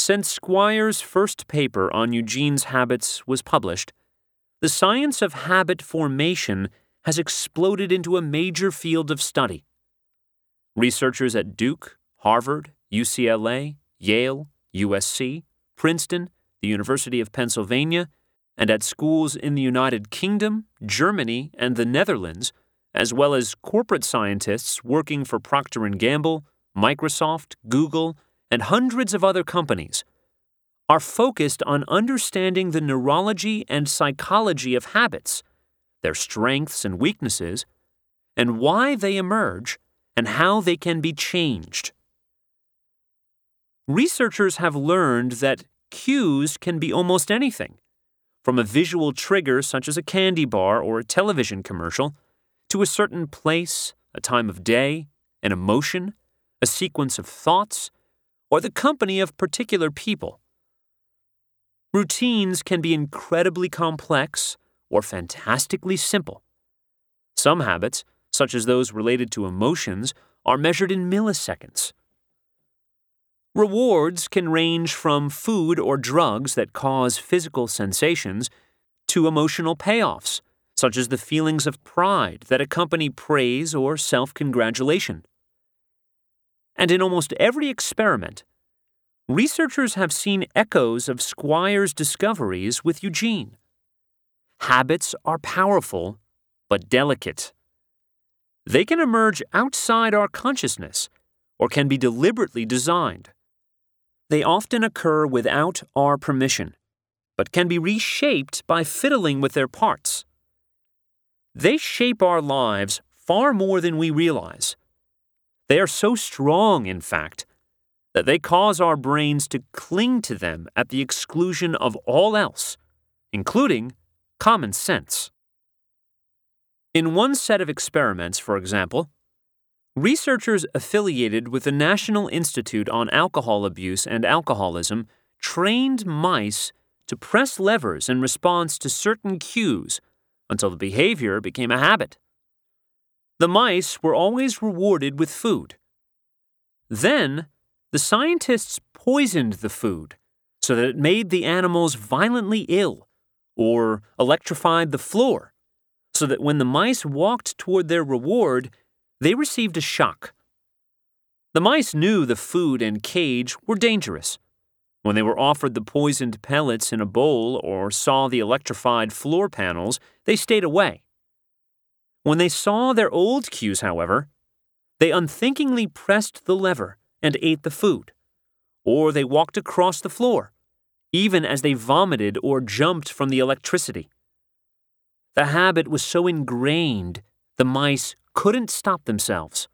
Since Squire's first paper on Eugene's habits was published, the science of habit formation has exploded into a major field of study. Researchers at Duke, Harvard, UCLA, Yale, USC, Princeton, the University of Pennsylvania, and at schools in the United Kingdom, Germany, and the Netherlands, as well as corporate scientists working for Procter & Gamble, Microsoft, Google, and hundreds of other companies, are focused on understanding the neurology and psychology of habits, their strengths and weaknesses, and why they emerge and how they can be changed. Researchers have learned that cues can be almost anything, from a visual trigger such as a candy bar or a television commercial, to a certain place, a time of day, an emotion, a sequence of thoughts, or the company of particular people. Routines can be incredibly complex or fantastically simple. Some habits, such as those related to emotions, are measured in milliseconds. Rewards can range from food or drugs that cause physical sensations to emotional payoffs, such as the feelings of pride that accompany praise or self-congratulation. And in almost every experiment, researchers have seen echoes of Squire's discoveries with Eugene. Habits are powerful, but delicate. They can emerge outside our consciousness or can be deliberately designed. They often occur without our permission, but can be reshaped by fiddling with their parts. They shape our lives far more than we realize. They are so strong, in fact, that they cause our brains to cling to them at the exclusion of all else, including common sense. In one set of experiments, for example, researchers affiliated with the National Institute on Alcohol Abuse and Alcoholism trained mice to press levers in response to certain cues until the behavior became a habit. The mice were always rewarded with food. Then, the scientists poisoned the food so that it made the animals violently ill, or electrified the floor, so that when the mice walked toward their reward, they received a shock. The mice knew the food and cage were dangerous. When they were offered the poisoned pellets in a bowl or saw the electrified floor panels, they stayed away. When they saw their old cues, however, they unthinkingly pressed the lever and ate the food, or they walked across the floor, even as they vomited or jumped from the electricity. The habit was so ingrained, the mice couldn't stop themselves.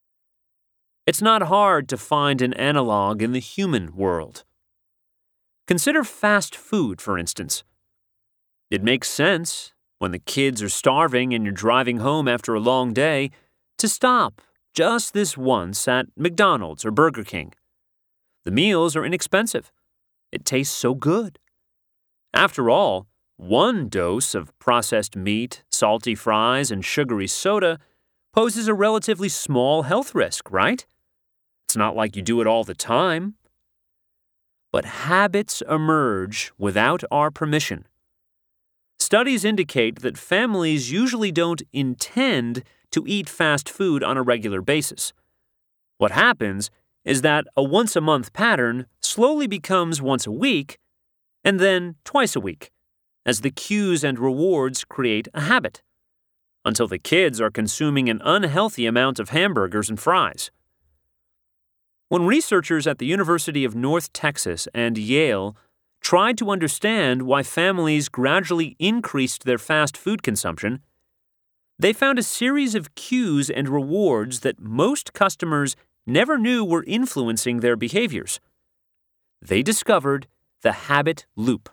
It's not hard to find an analog in the human world. Consider fast food, for instance. It makes sense, when the kids are starving and you're driving home after a long day, to stop just this once at McDonald's or Burger King. The meals are inexpensive. It tastes so good. After all, one dose of processed meat, salty fries, and sugary soda poses a relatively small health risk, right? It's not like you do it all the time. But habits emerge without our permission. Studies indicate that families usually don't intend to eat fast food on a regular basis. What happens is that a once-a-month pattern slowly becomes once a week and then twice a week, as the cues and rewards create a habit, until the kids are consuming an unhealthy amount of hamburgers and fries. When researchers at the University of North Texas and Yale tried to understand why families gradually increased their fast food consumption, they found a series of cues and rewards that most customers never knew were influencing their behaviors. They discovered the habit loop.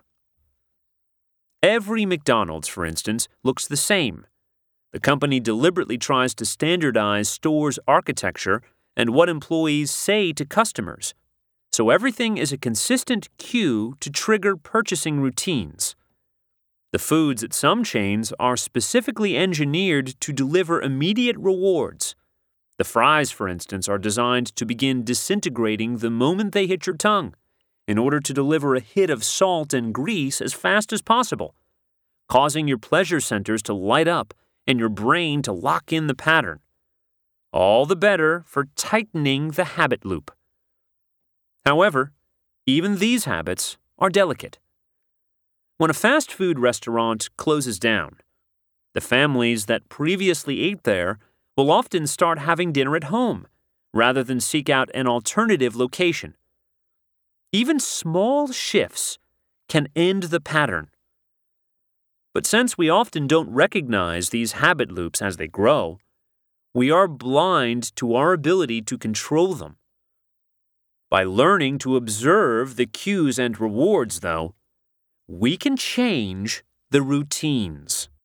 Every McDonald's, for instance, looks the same. The company deliberately tries to standardize stores' architecture and what employees say to customers, so everything is a consistent cue to trigger purchasing routines. The foods at some chains are specifically engineered to deliver immediate rewards. The fries, for instance, are designed to begin disintegrating the moment they hit your tongue, in order to deliver a hit of salt and grease as fast as possible, causing your pleasure centers to light up and your brain to lock in the pattern. All the better for tightening the habit loop. However, even these habits are delicate. When a fast food restaurant closes down, the families that previously ate there will often start having dinner at home rather than seek out an alternative location. Even small shifts can end the pattern. But since we often don't recognize these habit loops as they grow, we are blind to our ability to control them. By learning to observe the cues and rewards, though, we can change the routines.